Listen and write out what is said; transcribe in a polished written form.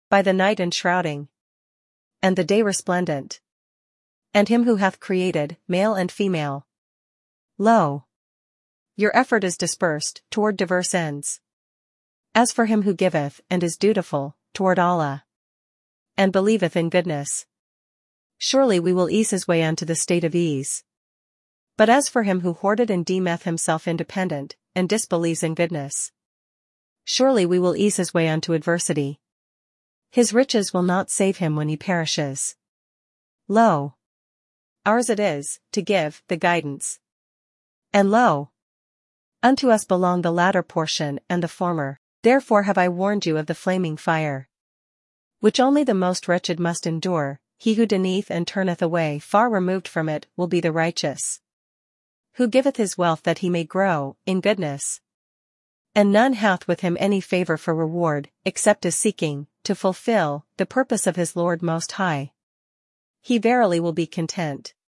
by the night enshrouding, and the day resplendent, and him who hath created, male and female. Lo! Your effort is dispersed toward diverse ends. As for him who giveth and is dutiful toward Allah, and believeth in goodness, surely we will ease his way unto the state of ease. But as for him who hoarded and deemeth himself independent, and disbelieves in goodness, surely we will ease his way unto adversity. His riches will not save him when he perishes. Lo! Ours it is, to give the guidance. And lo! Unto us belong the latter portion and the former. Therefore have I warned you of the flaming fire, which only the most wretched must endure. He who denieth and turneth away far removed from it will be the righteous, who giveth his wealth that he may grow in goodness. And none hath with him any favor for reward, except as seeking to fulfill the purpose of his Lord Most High. He verily will be content.